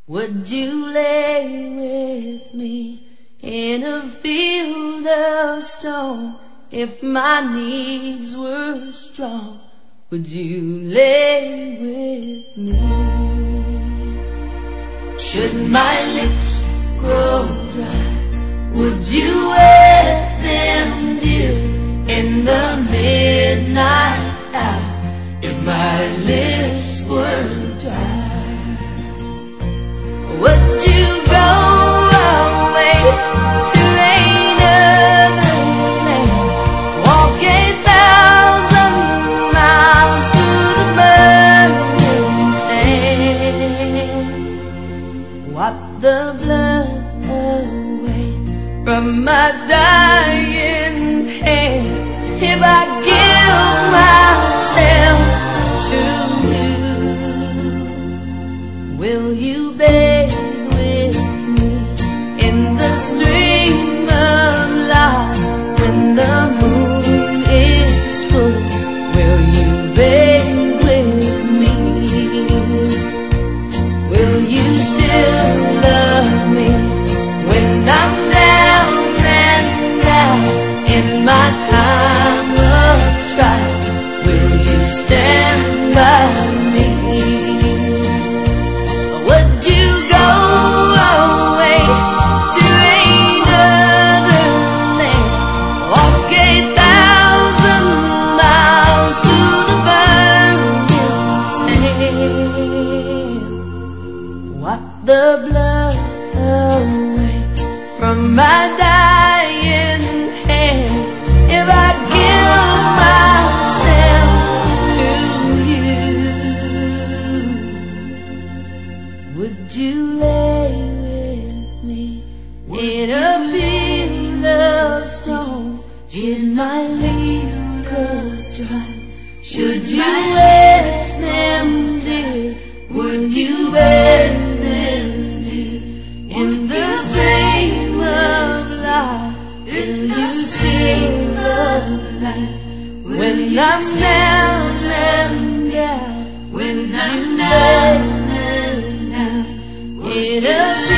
Would you lay with me in a field of stone? If my needs were strong, would you lay with me? Should my lips grow dry, would you wet them, dear, in the midnight hour? If my lips were dry, would you go away to another land, walk 1,000 miles through the burning sand, wipe the blood away from my dying hand? If I give myself to you, will you bathe with me in the stream of light? When the moon is full, will you bathe with me? Will you still love me when I'm down and out in my time of trial? Will you stand by me? Would you go away to another land, walk 1,000 miles through the burning sand, wipe the blood away from my dying hand? If I give myself to you, would you lay with me in a field of stone? Should my lips go dry, should you wet them, dear? Would you wet them, dear, in the stream of light? In the stream of light, when I'm down and out, when I'm down and out in a